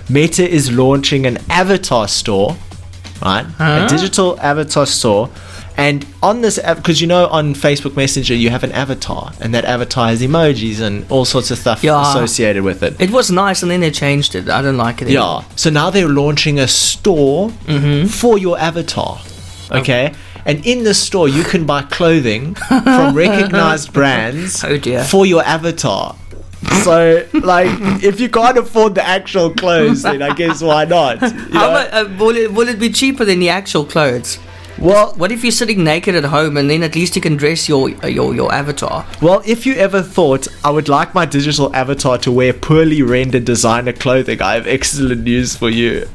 Meta is launching an avatar store, right? A digital avatar store. And on this app, because on Facebook Messenger you have an avatar, and that avatar has emojis and all sorts of stuff associated with it. It was nice, and then they changed it. I don't like it anymore. So now they're launching a store for your avatar. Okay? And in the store you can buy clothing from recognized brands for your avatar. So, if you can't afford the actual clothes, then I guess why not? Will it be cheaper than the actual clothes? Well, what if you're sitting naked at home, and then at least you can dress your avatar? Well, if you ever thought I would like my digital avatar to wear poorly rendered designer clothing, I have excellent news for you.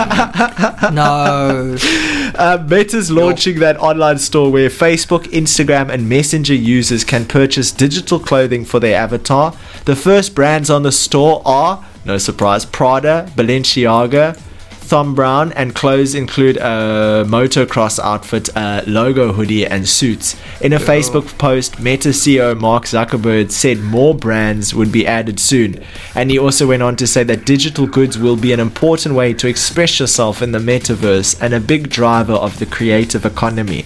No. Meta's launching that online store where Facebook, Instagram, and Messenger users can purchase digital clothing for their avatar. The first brands on the store are, no surprise, Prada, Balenciaga, Thom Browne, and clothes include a motocross outfit, a logo hoodie, and suits. In a Facebook post, Meta CEO Mark Zuckerberg said more brands would be added soon, and he also went on to say that digital goods will be an important way to express yourself in the metaverse and a big driver of the creative economy.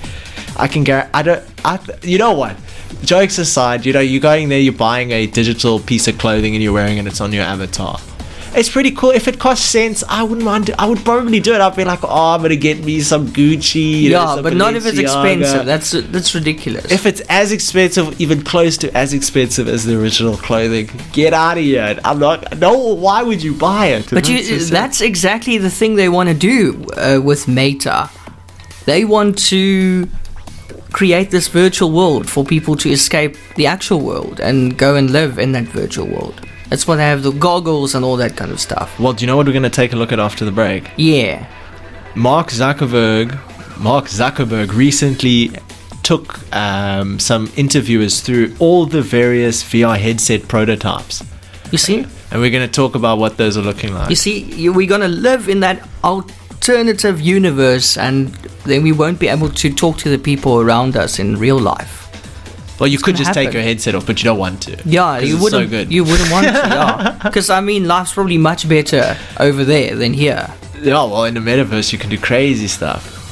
You know what? Jokes aside, you're going there, you're buying a digital piece of clothing and you're wearing it, it's on your avatar. It's pretty cool. If it costs cents, I wouldn't mind it. I would probably do it. I'd be like, I'm going to get me some Gucci. But not if it's expensive. That's ridiculous. If it's as expensive, even close to as expensive as the original clothing, get out of here. I'm not. No, why would you buy it? But that's exactly the thing they want to do with Meta. They want to create this virtual world for people to escape the actual world and go and live in that virtual world. That's why they have the goggles and all that kind of stuff. Well, do you know what we're going to take a look at after the break? Yeah. Mark Zuckerberg recently took some interviewers through all the various VR headset prototypes. You see? And we're going to talk about what those are looking like. You see, we're going to live in that alternative universe, and then we won't be able to talk to the people around us in real life. Well, you could just take your headset off, but you don't want to. Yeah, you wouldn't. So good. You wouldn't want to. Yeah, because life's probably much better over there than here. Yeah, well, in the metaverse, you can do crazy stuff.